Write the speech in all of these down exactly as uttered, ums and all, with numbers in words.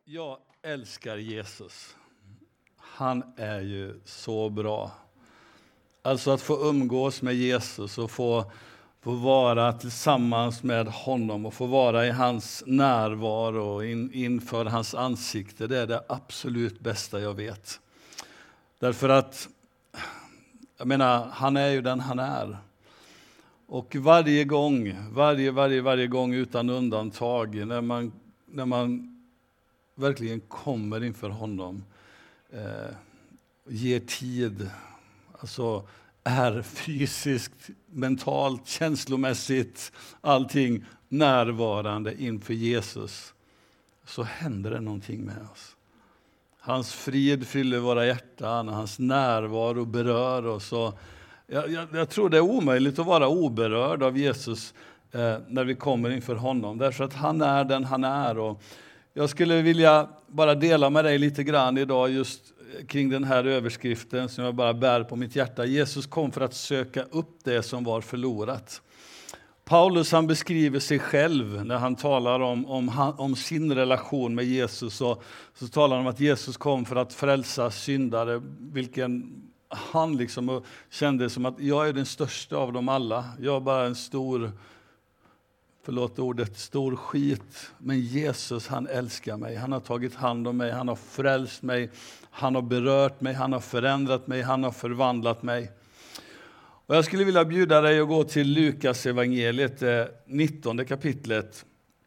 Jag älskar Jesus. Han är ju så bra. Alltså att få umgås med Jesus och få, få vara tillsammans med honom och få vara i hans närvaro in, inför hans ansikte. Det är det absolut bästa jag vet. Därför att, jag menar, han är ju den han är. Och varje gång, varje, varje, varje gång utan undantag, när man, när man verkligen kommer inför honom, eh, ger tid, alltså är fysiskt, mentalt, känslomässigt, allting närvarande inför Jesus, så händer det någonting med oss. Hans frid fyller våra hjärtan, hans närvaro berör oss. Och jag, jag, jag tror det är omöjligt att vara oberörd av Jesus eh, när vi kommer inför honom, därför att han är den han är. Och jag skulle vilja bara dela med dig lite grann idag just kring den här överskriften som jag bara bär på mitt hjärta. Jesus kom för att söka upp det som var förlorat. Paulus han beskriver sig själv när han talar om, om, om sin relation med Jesus. Och så talar han om att Jesus kom för att frälsa syndare, vilken han liksom kände som att jag är den största av dem alla. Jag är bara en stor... Förlåt ordet, stor skit. Men Jesus, han älskar mig. Han har tagit hand om mig. Han har frälst mig. Han har berört mig. Han har förändrat mig. Han har förvandlat mig. Och jag skulle vilja bjuda dig att gå till Lukas evangeliet, nittonde kapitlet.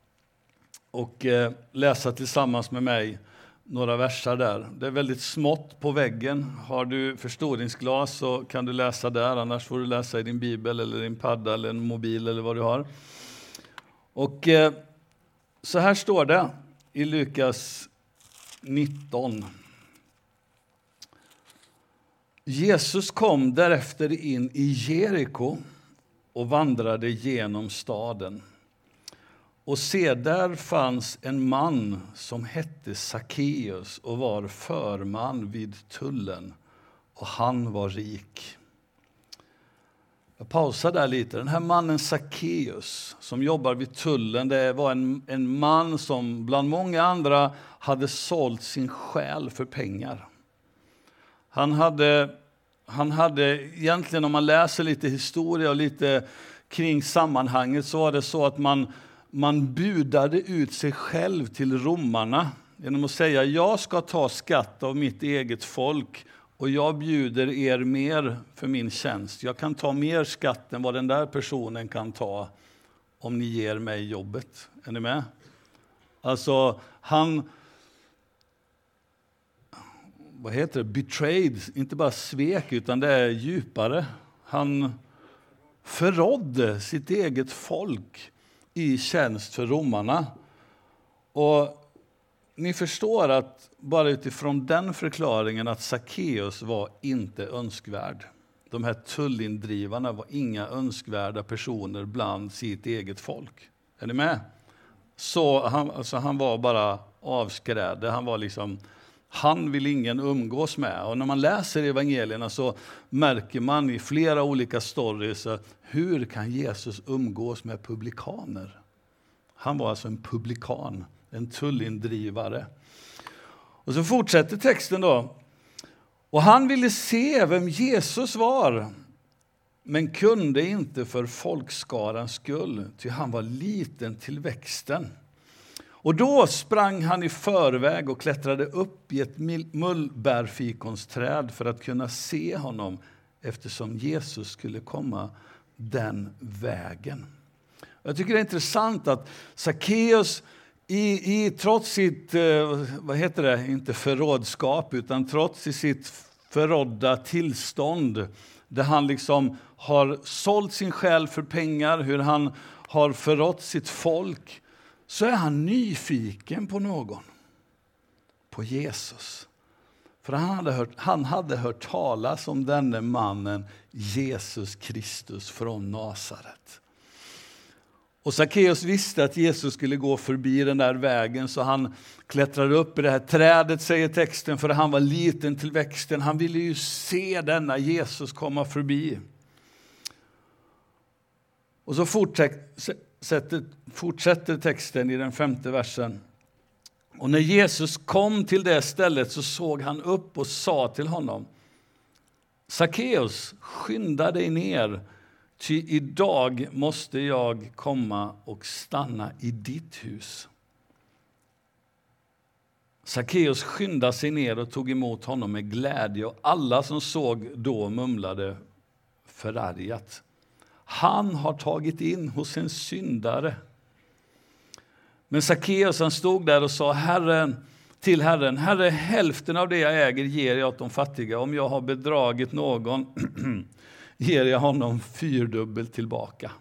Och läsa tillsammans med mig några versar där. Det är väldigt smått på väggen. Har du förstoringsglas så kan du läsa där. Annars får du läsa i din bibel eller din padda eller en mobil eller vad du har. Och eh, så här står det i Lukas nitton. Jesus kom därefter in i Jeriko och vandrade genom staden. Och se, där fanns en man som hette Sackeus och var förman vid tullen. Och han var rik. Jag pausar där lite. Den här mannen Sackeus som jobbar vid tullen, det var en, en man som bland många andra hade sålt sin själ för pengar. Han hade, han hade egentligen, om man läser lite historia och lite kring sammanhanget, så var det så att man, man budade ut sig själv till romarna genom att säga: jag ska ta skatt av mitt eget folk. Och jag bjuder er mer för min tjänst. Jag kan ta mer skatt än vad den där personen kan ta om ni ger mig jobbet. Är ni med? Alltså, han... Vad heter det? Betrayed. Inte bara svek, utan det är djupare. Han förrådde sitt eget folk i tjänst för romarna. Och ni förstår att bara utifrån den förklaringen att Sackeus var inte önskvärd. De här tullindrivarna var inga önskvärda personer bland sitt eget folk. Är ni med? Så han, alltså han var bara avskrädd. Han var liksom, han vill ingen umgås med. Och när man läser evangelierna så märker man i flera olika stories hur kan Jesus umgås med publikaner? Han var alltså en publikan. En tullindrivare. Och så fortsätter texten då. Och han ville se vem Jesus var, men kunde inte för folkskarans skull, ty han var liten till växten. Och då sprang han i förväg och klättrade upp i ett mullbärfikonsträd för att kunna se honom, eftersom Jesus skulle komma den vägen. Jag tycker det är intressant att Sackeus I, i, trots sitt, vad heter det, inte förrådskap, utan trots sitt förrådda tillstånd, där han liksom har sålt sin själ för pengar, hur han har förrått sitt folk, så är han nyfiken på någon, på Jesus. För han hade hört, han hade hört talas om denne mannen, Jesus Kristus från Nasaret. Och Sackeus visste att Jesus skulle gå förbi den där vägen, så han klättrade upp i det här trädet, säger texten, för han var liten till växten. Han ville ju se denna Jesus komma förbi. Och så fortsätter, fortsätter texten i den femte versen. Och när Jesus kom till det stället så såg han upp och sa till honom: Sackeus, skynda dig ner, ty idag måste jag komma och stanna i ditt hus. Sackeus skyndade sig ner och tog emot honom med glädje, och alla som såg då mumlade förargat: han har tagit in hos en syndare. Men Sackeus, han stod där och sa Herren, till Herren: Herre, hälften av det jag äger ger jag åt de fattiga. Om jag har bedragit någon ger jag honom fyrdubbelt tillbaka.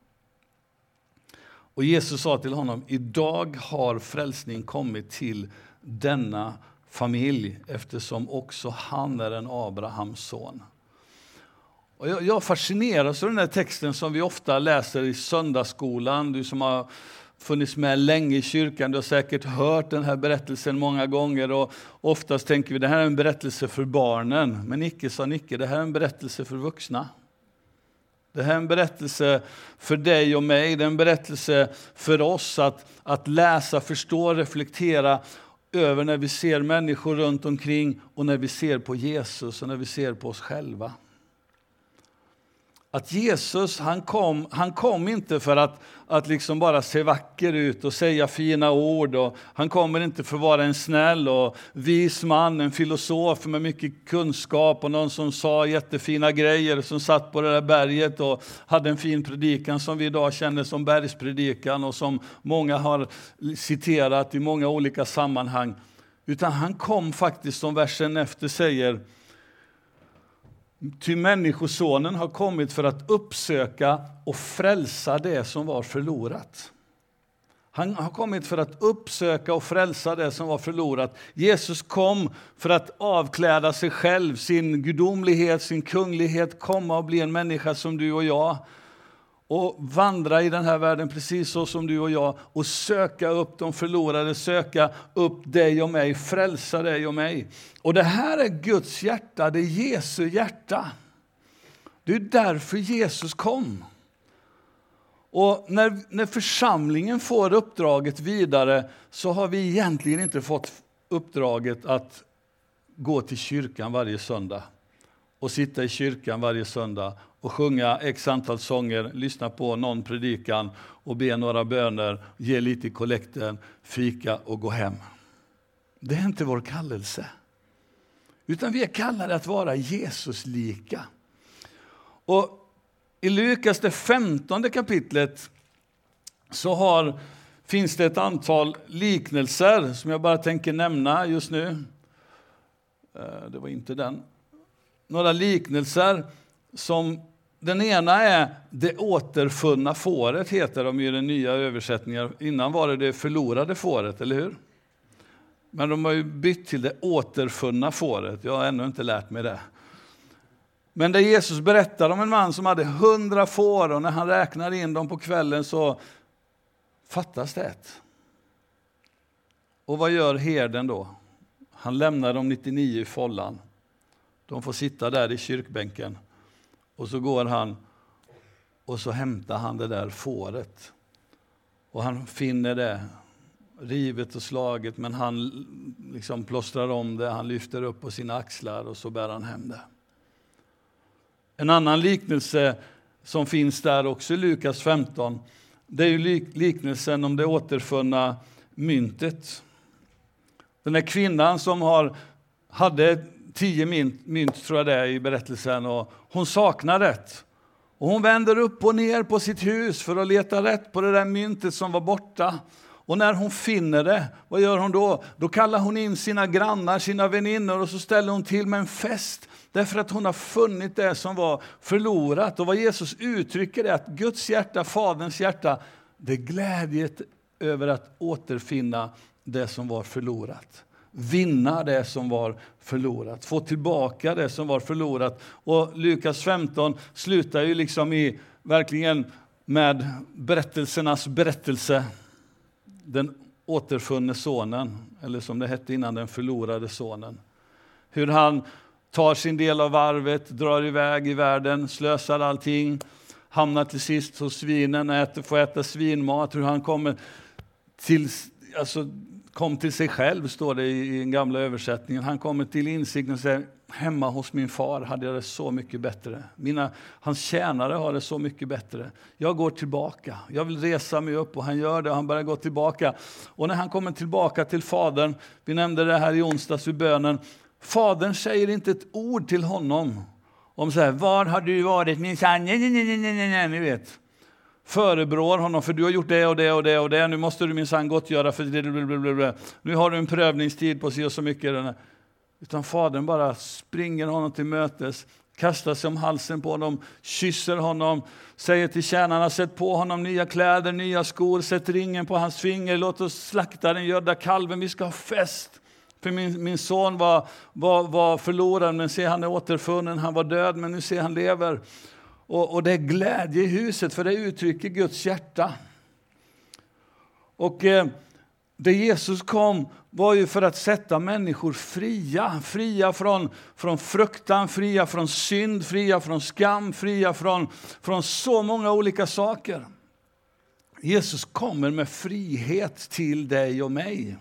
Och Jesus sa till honom: idag har frälsning kommit till denna familj, eftersom också han är en Abrahams son. Och jag, jag fascineras av den här texten som vi ofta läser i söndagsskolan. Du som har funnits med länge i kyrkan, du har säkert hört den här berättelsen många gånger, och oftast tänker vi det här är en berättelse för barnen. Men icke sa Nicke, det här är en berättelse för vuxna. Det här är en berättelse för dig och mig. Det är en berättelse för oss att, att läsa, förstå, reflektera över när vi ser människor runt omkring och när vi ser på Jesus och när vi ser på oss själva. Att Jesus, han kom, han kom inte för att, att liksom bara se vacker ut och säga fina ord. Och han kommer inte för att vara en snäll och vis man, en filosof med mycket kunskap och någon som sa jättefina grejer, som satt på det där berget och hade en fin predikan som vi idag känner som bergspredikan och som många har citerat i många olika sammanhang. Utan han kom faktiskt, som versen efter säger, ty människosonen har kommit för att uppsöka och frälsa det som var förlorat. Han har kommit för att uppsöka och frälsa det som var förlorat. Jesus kom för att avkläda sig själv, sin gudomlighet, sin kunglighet, komma och bli en människa som du och jag. Och vandra i den här världen precis så som du och jag. Och söka upp de förlorade, söka upp dig och mig, frälsa dig och mig. Och det här är Guds hjärta, det är Jesu hjärta. Det är därför Jesus kom. Och när, när församlingen får uppdraget vidare så har vi egentligen inte fått uppdraget att gå till kyrkan varje söndag. Och sitta i kyrkan varje söndag och sjunga x antal sånger, lyssna på någon predikan och be några böner, ge lite i kollekten, fika och gå hem. Det är inte vår kallelse. Utan vi är kallade att vara Jesus-lika. Och i Lukas det femtonde kapitlet så har, finns det ett antal liknelser som jag bara tänker nämna just nu. Det var inte den. Några liknelser som den ena är det återfunna fåret, heter de i den nya översättningen. Innan var det det förlorade fåret, eller hur? Men de har ju bytt till det återfunna fåret. Jag har ännu inte lärt mig det. Men där Jesus berättar om en man som hade hundra får, och när han räknar in dem på kvällen så fattas det ett. Och vad gör herden då? Han lämnar de nittionio i follan. De får sitta där i kyrkbänken. Och så går han och så hämtar han det där fåret. Och han finner det rivet och slaget, men han liksom plåstrar om det. Han lyfter upp på sina axlar och så bär han hem det. En annan liknelse som finns där också i Lukas femton, det är ju liknelsen om det återfunna myntet. Den här kvinnan som har, hade tio mynt, mynt tror jag det är i berättelsen, och hon saknar rätt. Och hon vänder upp och ner på sitt hus för att leta rätt på det där myntet som var borta. Och när hon finner det, vad gör hon då? Då kallar hon in sina grannar, sina väninnor, och så ställer hon till med en fest. Därför att hon har funnit det som var förlorat. Och vad Jesus uttrycker är att Guds hjärta, Faderns hjärta, det är glädjet över att återfinna det som var förlorat. Vinna det som var förlorat. Få tillbaka det som var förlorat. Och Lukas femton slutar ju liksom i verkligen med berättelsernas berättelse. Den återfunne sonen, eller som det hette innan, den förlorade sonen. Hur han tar sin del av arvet, drar iväg i världen, slösar allting, hamnar till sist hos svinen, äter, får äta svinmat. Hur han kommer till, alltså, kom till sig själv, står det i den gamla översättningen. Han kommer till insikt och säger, hemma hos min far hade jag det så mycket bättre. Mina, hans tjänare har det så mycket bättre. Jag går tillbaka. Jag vill resa mig upp, och han gör det. Och han börjar gå tillbaka. Och när han kommer tillbaka till fadern, vi nämnde det här i onsdags vid bönen. Fadern säger inte ett ord till honom om så här, var har du varit min son? Nej, nej, nej, nej, nej, nej, ni vet. Förebrår honom, för du har gjort det och det och det och det. Nu måste du minsann gott göra för det. Blablabla. Nu har du en prövningstid på sig och så mycket. Utan fadern bara springer honom till mötes, kastar sig om halsen på honom, kysser honom, säger till tjänarna, sätt på honom nya kläder, nya skor, sätt ringen på hans finger, låt oss slakta den gödda kalven, vi ska ha fest. För min, min son var, var, var förlorad, men se, han är återfunnen, han var död, men nu ser han lever. Och, och det är glädje i huset, för det uttrycker Guds hjärta. Och eh, det Jesus kom var ju för att sätta människor fria. Fria från, från fruktan, fria från synd, fria från skam, fria från, från så många olika saker. Jesus kommer med frihet till dig och mig.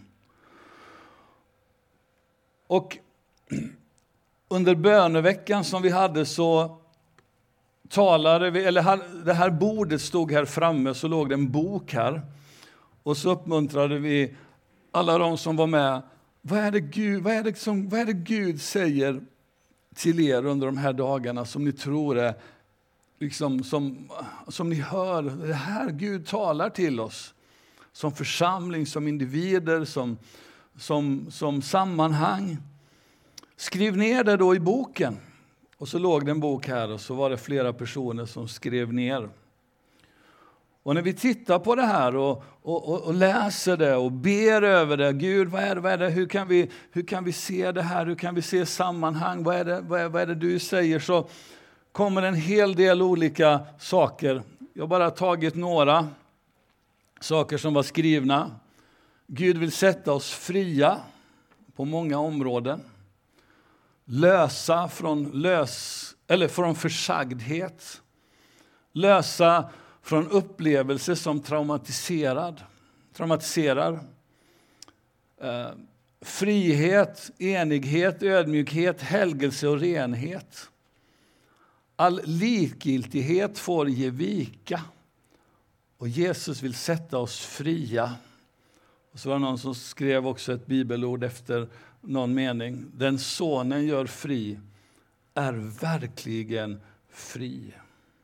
Och under böneveckan som vi hade så talade vi, eller här, det här bordet stod här framme, så låg det en bok här. Och så uppmuntrade vi alla de som var med. Vad är det Gud, vad är det som, vad är det Gud säger till er under de här dagarna som ni tror är, liksom, som, som ni hör, det här Gud talar till oss. Som församling, som individer, som, som, som sammanhang. Skriv ner det då i boken. Och så låg det en bok här och så var det flera personer som skrev ner. Och när vi tittar på det här och, och, och läser det och ber över det. Gud, vad är det, vad är det? Hur, kan vi, hur kan vi se det här? Hur kan vi se sammanhang? Vad är det, vad är, vad är det du säger? Så kommer en hel del olika saker. Jag har bara tagit några saker som var skrivna. Gud vill sätta oss fria på många områden. Lösa från, lös, eller från försagdhet. Lösa från upplevelse som traumatiserad, traumatiserar. Eh, frihet, enighet, ödmjukhet, helgelse och renhet. All likgiltighet får ge vika. Och Jesus vill sätta oss fria. Och så var det någon som skrev också ett bibelord efter någon mening. Den sonen gör fri är verkligen fri.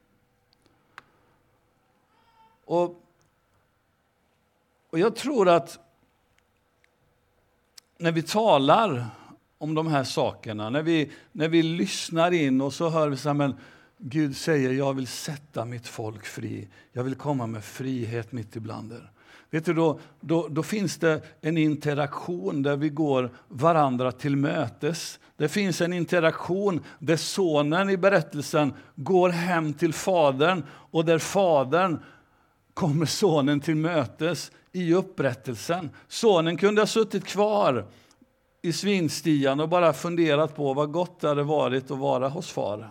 Och, och jag tror att när vi talar om de här sakerna, när vi, när vi lyssnar in och så hör vi så här, men Gud säger, jag vill sätta mitt folk fri. Jag vill komma med frihet mitt ibland er. Vet du, då, då, då finns det en interaktion där vi går varandra till mötes. Det finns en interaktion där sonen i berättelsen går hem till fadern och där fadern kommer sonen till mötes i upprättelsen. Sonen kunde ha suttit kvar i svinstian och bara funderat på vad gott det hade varit att vara hos far.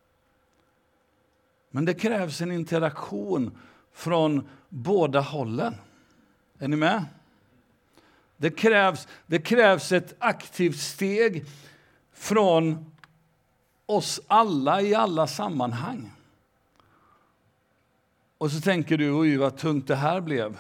Men det krävs en interaktion från båda hållen. Är ni med? Det krävs, det krävs ett aktivt steg från oss alla i alla sammanhang. Och så tänker du, oj vad tungt det här blev.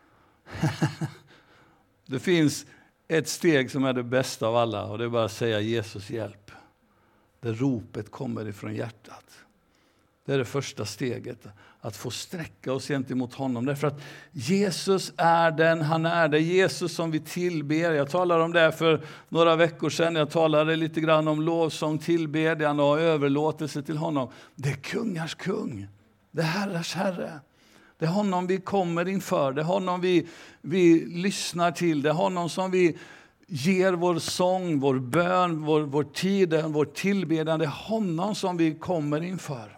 Det finns ett steg som är det bästa av alla, och det är bara att säga Jesus hjälp. Det ropet kommer ifrån hjärtat. Det är det första steget, att få sträcka oss gentemot honom. Därför att Jesus är den, han är det. Jesus som vi tillber. Jag talade om det för några veckor sedan. Jag talade lite grann om lovsång, tillbedjan och överlåtelse till honom. Det är kungars kung. Det är herrars herre. Det är honom vi kommer inför. Det är honom vi, vi lyssnar till. Det är honom som vi ger vår sång, vår bön, vår, vår tid, vår tillbedjan. Det är honom som vi kommer inför.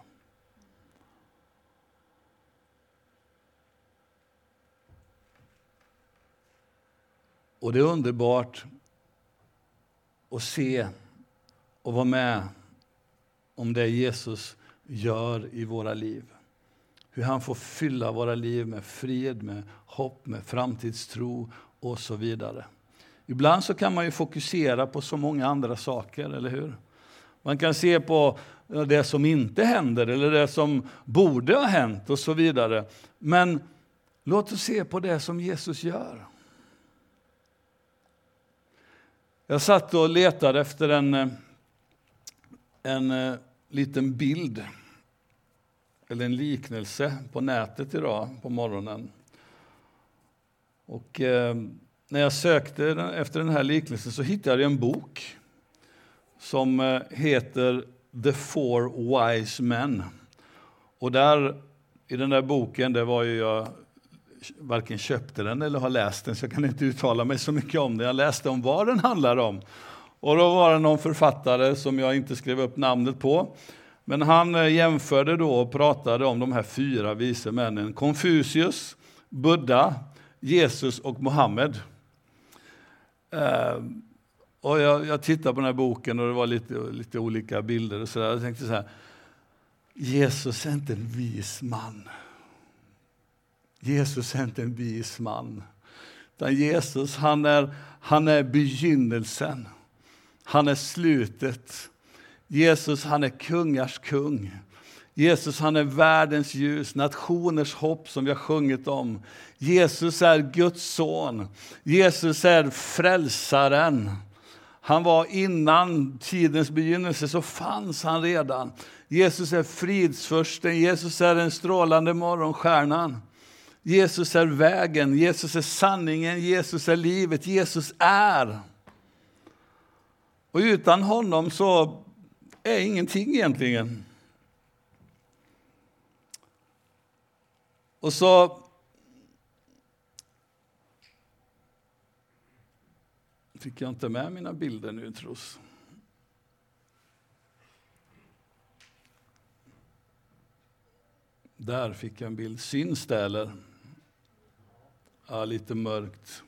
Och det är underbart att se och vara med om det Jesus gör i våra liv. Hur han får fylla våra liv med frid, med hopp, med framtidstro och så vidare. Ibland så kan man ju fokusera på så många andra saker, eller hur? Man kan se på det som inte händer eller det som borde ha hänt och så vidare. Men låt oss se på det som Jesus gör. Jag satt och letade efter en, en liten bild eller en liknelse på nätet idag på morgonen. Och eh, när jag sökte efter den här liknelsen så hittade jag en bok som eh, heter The Four Wise Men. Och där i den där boken, det var ju jag varken köpte den eller har läst den, så jag kan inte uttala mig så mycket om den. Jag läste om vad den handlar om. Och då var det någon författare som jag inte skrev upp namnet på. Men han jämförde då och pratade om de här fyra vise männen. Konfucius, Buddha, Jesus och Mohammed. Uh, och jag, jag tittade på den här boken och det var lite, lite olika bilder och så där. Jag tänkte så här, Jesus är inte en vis man. Jesus är inte en vis man. Utan Jesus, han är, han är begynnelsen. Han är slutet. Jesus, han är kungars kung. Jesus, han är världens ljus, nationers hopp som vi har sjungit om. Jesus är Guds son. Jesus är frälsaren. Han var innan tidens begynnelse, så fanns han redan. Jesus är fridsförsten. Jesus är den strålande morgonstjärnan. Jesus är vägen. Jesus är sanningen. Jesus är livet. Jesus är. Och utan honom så är ingenting egentligen. Och så fick jag inte med mina bilder nu, tros. Där fick jag en bild. Syns det eller? Ja, lite mörkt.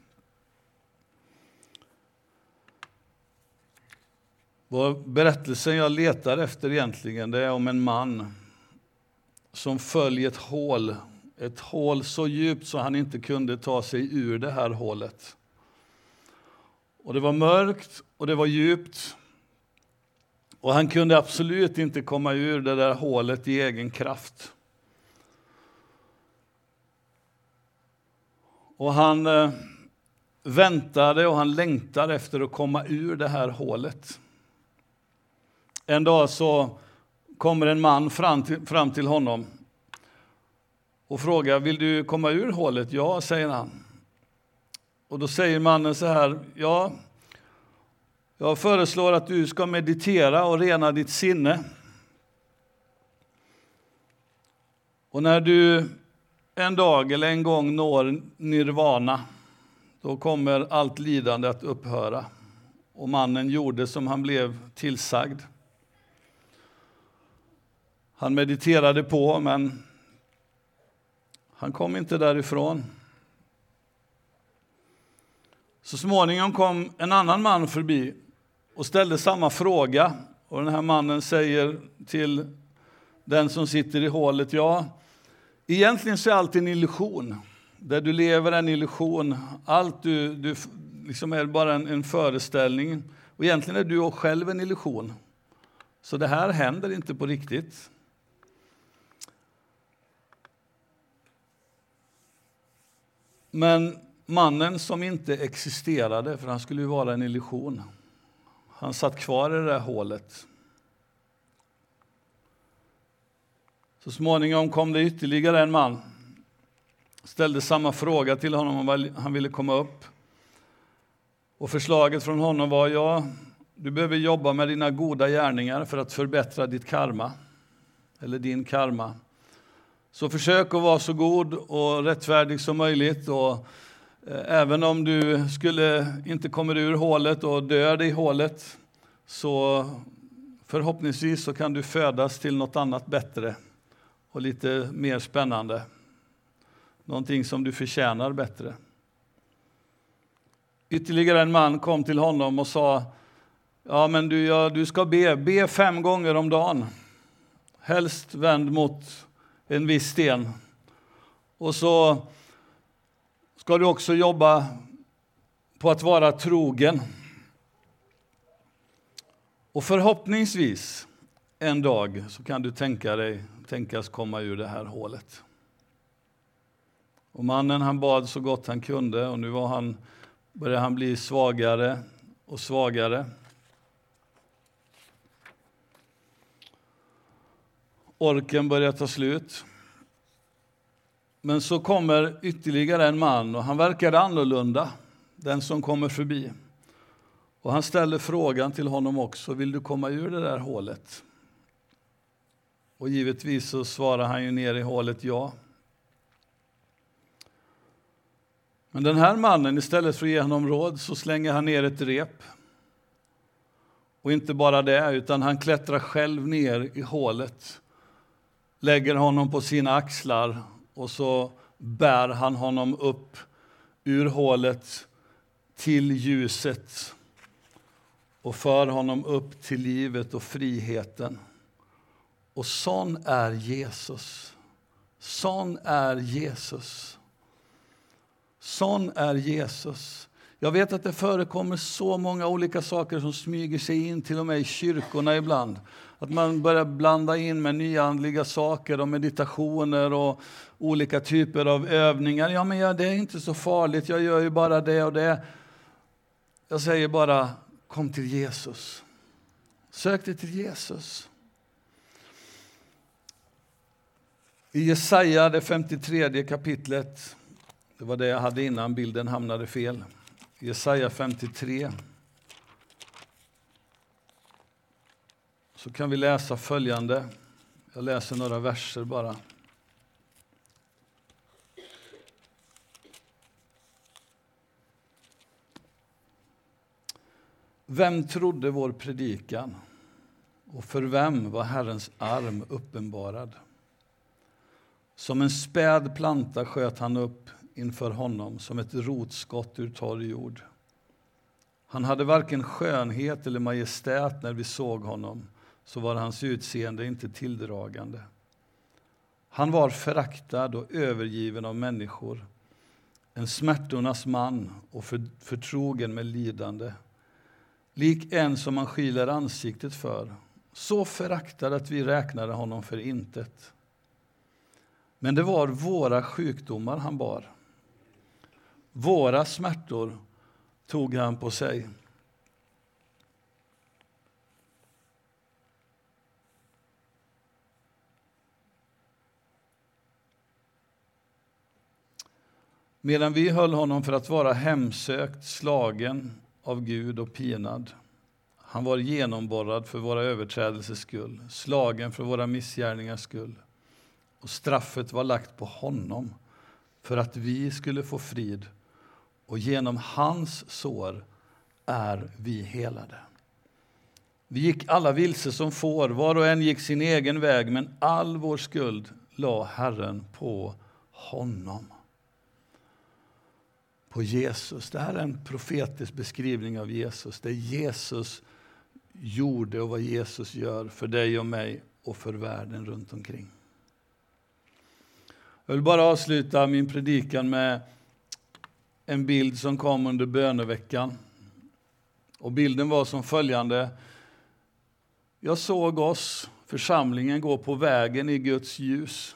Vad berättelsen jag letar efter egentligen, det är om en man som föll i ett hål. Ett hål så djupt så han inte kunde ta sig ur det här hålet. Och det var mörkt och det var djupt. Och han kunde absolut inte komma ur det där hålet i egen kraft. Och han eh, väntade och han längtade efter att komma ur det här hålet. En dag så kommer en man fram till, fram till honom och frågar, vill du komma ur hålet? Ja, säger han. Och då säger mannen så här, ja, jag föreslår att du ska meditera och rena ditt sinne. Och när du en dag eller en gång når nirvana, då kommer allt lidande att upphöra. Och mannen gjorde som han blev tillsagd. Han mediterade på, men han kom inte därifrån. Så småningom kom en annan man förbi och ställde samma fråga. Och den här mannen säger till den som sitter i hålet, ja, egentligen så är allt en illusion. Där du lever är en illusion. Allt du, du liksom är bara en, en föreställning. Och egentligen är du själv en illusion. Så det här händer inte på riktigt. Men mannen som inte existerade, för han skulle ju vara en illusion, han satt kvar i det där hålet. Så småningom kom det ytterligare en man. Ställde samma fråga till honom om han ville komma upp. Och förslaget från honom var, ja, du behöver jobba med dina goda gärningar för att förbättra ditt karma. Eller din karma. Så försök att vara så god och rättfärdig som möjligt. Och eh, även om du skulle inte kommer ur hålet och dör i hålet, så förhoppningsvis så kan du födas till något annat bättre och lite mer spännande. Någonting som du förtjänar bättre. Ytterligare en man kom till honom och sa, ja men du, ja, du ska be, be fem gånger om dagen. Helst vänd mot en viss sten. Och så ska du också jobba på att vara trogen. Och förhoppningsvis en dag så kan du tänka dig, tänkas komma ur det här hålet. Och mannen han bad så gott han kunde och nu var han, började han bli svagare och svagare. Orken börjar ta slut. Men så kommer ytterligare en man och han verkade annorlunda, den som kommer förbi. Och han ställer frågan till honom också, vill du komma ur det där hålet? Och givetvis så svarar han ju ner i hålet ja. Men den här mannen, istället för att ge honom råd, så slänger han ner ett rep. Och inte bara det, utan han klättrar själv ner i hålet. Lägger honom på sina axlar och så bär han honom upp ur hålet till ljuset. Och för honom upp till livet och friheten. Och sån är Jesus. Sån är Jesus. Sån är Jesus. Jag vet att det förekommer så många olika saker som smyger sig in till och med i kyrkorna ibland. Att man börjar blanda in med nyandliga saker och meditationer och olika typer av övningar. Ja, men ja, det är inte så farligt, jag gör ju bara det och det. Jag säger bara, kom till Jesus. Sök dig till Jesus. I Jesaja, det femtiotredje kapitlet, det var det jag hade innan bilden hamnade fel. Jesaja femtiotre. Så kan vi läsa följande. Jag läser några verser bara. Vem trodde vår predikan? Och för vem var Herrens arm uppenbarad? Som en späd planta sköt han upp inför honom, som ett rotskott ur torr jord. Han hade varken skönhet eller majestät när vi såg honom, så var hans utseende inte tilldragande. Han var föraktad och övergiven av människor, en smärtornas man och för, förtrogen med lidande. Lik en som man skyler ansiktet för, så föraktad att vi räknade honom för intet. Men det var våra sjukdomar han bar. Våra smärtor tog han på sig. Medan vi höll honom för att vara hemsökt, slagen av Gud och pinad. Han var genomborrad för våra överträdelsers skull, slagen för våra missgärningars skull. Och straffet var lagt på honom för att vi skulle få frid. Och genom hans sår är vi helade. Vi gick alla vilse som får, var och en gick sin egen väg, men all vår skuld la Herren på honom. På Jesus. Det här är en profetisk beskrivning av Jesus. Det Jesus gjorde och vad Jesus gör för dig och mig och för världen runt omkring. Jag vill bara avsluta min predikan med en bild som kom under böneveckan. Och bilden var som följande. Jag såg oss, församlingen, gå på vägen i Guds ljus.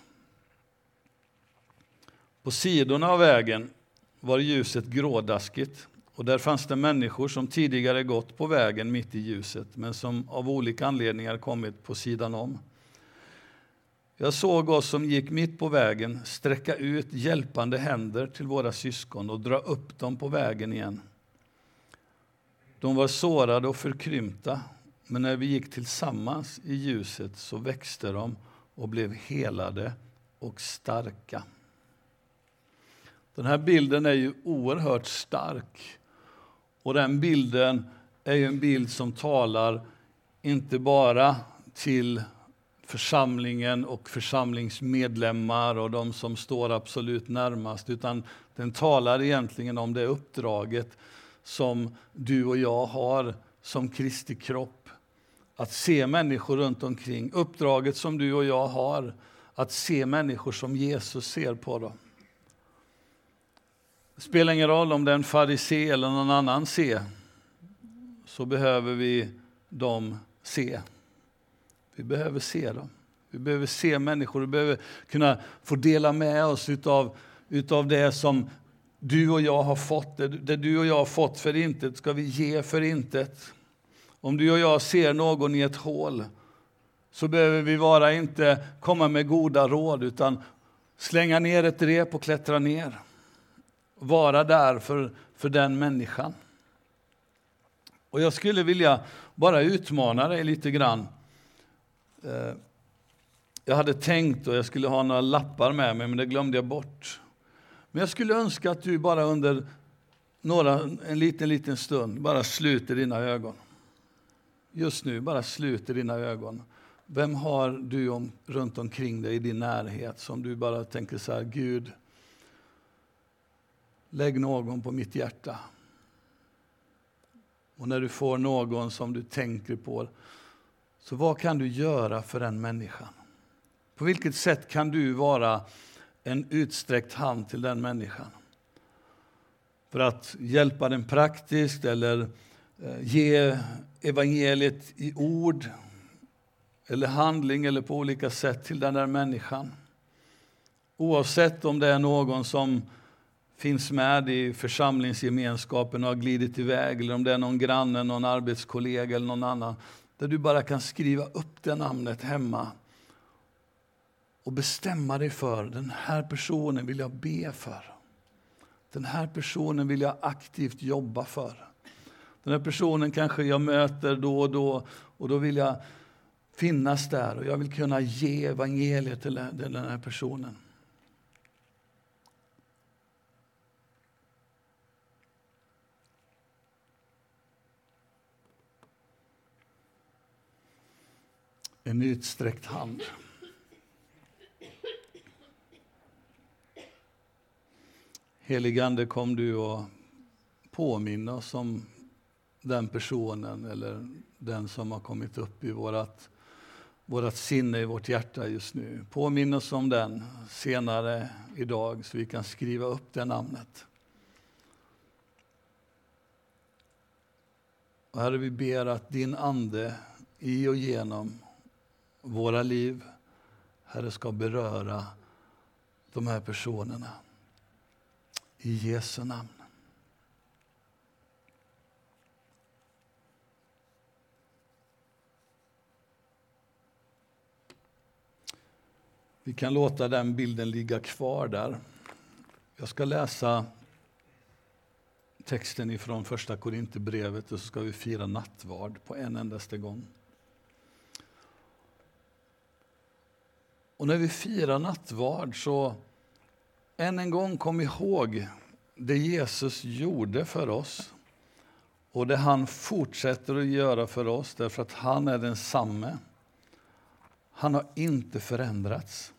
På sidorna av vägen var ljuset grådaskigt. Och där fanns det människor som tidigare gått på vägen mitt i ljuset, men som av olika anledningar kommit på sidan om. Jag såg oss som gick mitt på vägen sträcka ut hjälpande händer till våra syskon och dra upp dem på vägen igen. De var sårade och förkrympta, men när vi gick tillsammans i ljuset så växte de och blev helade och starka. Den här bilden är ju oerhört stark. Och den bilden är ju en bild som talar inte bara till församlingen och församlingsmedlemmar och de som står absolut närmast, utan den talar egentligen om det uppdraget som du och jag har som Kristi kropp. Att se människor runt omkring. Uppdraget som du och jag har, att se människor som Jesus ser på dem. Det spelar ingen roll om det är en farisé eller någon annan se, så behöver vi dem se. Vi behöver se dem. Vi behöver se människor. Vi behöver kunna få dela med oss utav, utav det som du och jag har fått. Det, det du och jag har fått för intet ska vi ge för intet. Om du och jag ser någon i ett hål, så behöver vi vara inte komma med goda råd, utan slänga ner ett rep och klättra ner. Vara där för, för den människan. Och jag skulle vilja bara utmana dig lite grann. Jag hade tänkt och jag skulle ha några lappar med mig, men det glömde jag bort. Men jag skulle önska att du bara under några, en liten, liten stund bara sluter dina ögon. Just nu, bara sluter dina ögon. Vem har du om, runt omkring dig i din närhet som du bara tänker så här: Gud, lägg någon på mitt hjärta. Och när du får någon som du tänker på, så vad kan du göra för den människan? På vilket sätt kan du vara en utsträckt hand till den människan? För att hjälpa den praktiskt eller ge evangeliet i ord eller handling eller på olika sätt till den där människan. Oavsett om det är någon som finns med i församlingsgemenskapen och har glidit iväg, eller om det är någon granne, någon arbetskollega eller någon annan, där du bara kan skriva upp det namnet hemma och bestämma dig för: den här personen vill jag be för. Den här personen vill jag aktivt jobba för. Den här personen kanske jag möter då och då, och då vill jag finnas där och jag vill kunna ge evangeliet till den här personen. En utsträckt hand. Helige Ande, kom du och påminna oss om den personen eller den som har kommit upp i vårat, vårat sinne, i vårt hjärta just nu. Påminna oss om den senare idag så vi kan skriva upp det namnet. Och Herre, vi ber att din ande i och genom våra liv, Herre, ska beröra de här personerna. I Jesu namn. Vi kan låta den bilden ligga kvar där. Jag ska läsa texten ifrån första Korinthierbrevet och så ska vi fira nattvard på en endaste gång. Och när vi firar nattvard, så än en gång kom ihåg det Jesus gjorde för oss och det han fortsätter att göra för oss, därför att han är densamme. Han har inte förändrats.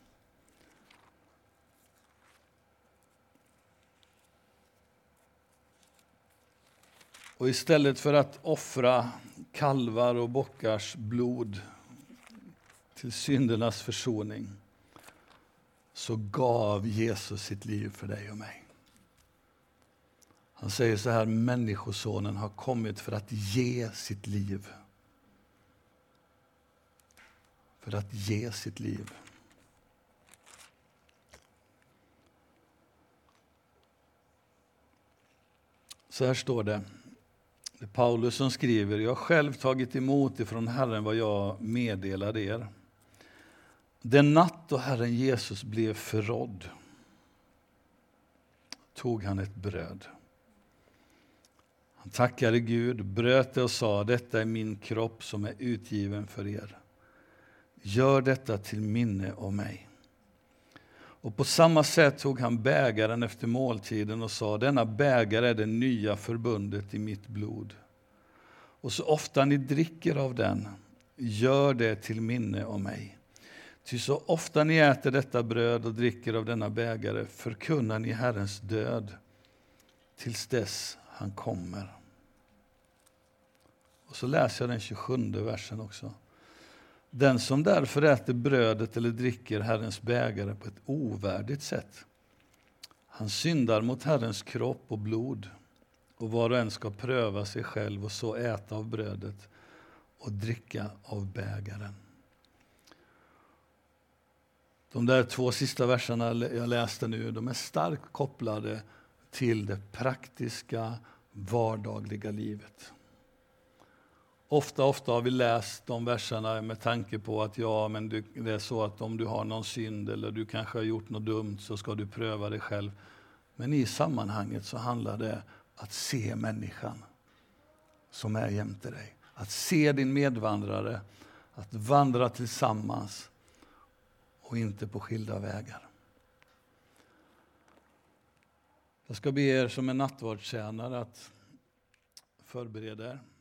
Och istället för att offra kalvar och bockars blod till syndernas försoning, så gav Jesus sitt liv för dig och mig. Han säger så här: människosonen har kommit för att ge sitt liv. För att ge sitt liv. Så här står det. Det är Paulus som skriver: jag har själv tagit emot ifrån Herren vad jag meddelade er. Den natt då Herren Jesus blev förrådd tog han ett bröd. Han tackade Gud, bröt det och sa: detta är min kropp som är utgiven för er. Gör detta till minne om mig. Och på samma sätt tog han bägaren efter måltiden och sa: denna bägare är det nya förbundet i mitt blod. Och så ofta ni dricker av den, gör det till minne om mig. Ty så ofta ni äter detta bröd och dricker av denna bägare, förkunnar ni Herrens död tills dess han kommer. Och så läser jag den tjugosjunde versen också. Den som därför äter brödet eller dricker Herrens bägare på ett ovärdigt sätt, Han syndar mot Herrens kropp och blod, och var och en ska pröva sig själv och så äta av brödet och dricka av bägaren. De där två sista verserna jag läste nu, de är starkt kopplade till det praktiska, vardagliga livet. Ofta, ofta har vi läst de verserna med tanke på att ja, men det är så att om du har någon synd eller du kanske har gjort något dumt så ska du pröva dig själv. Men i sammanhanget så handlar det att se människan som är jämte dig. Att se din medvandrare, att vandra tillsammans och inte på skilda vägar. Jag ska be er som en nattvardstjänare att förbereda er.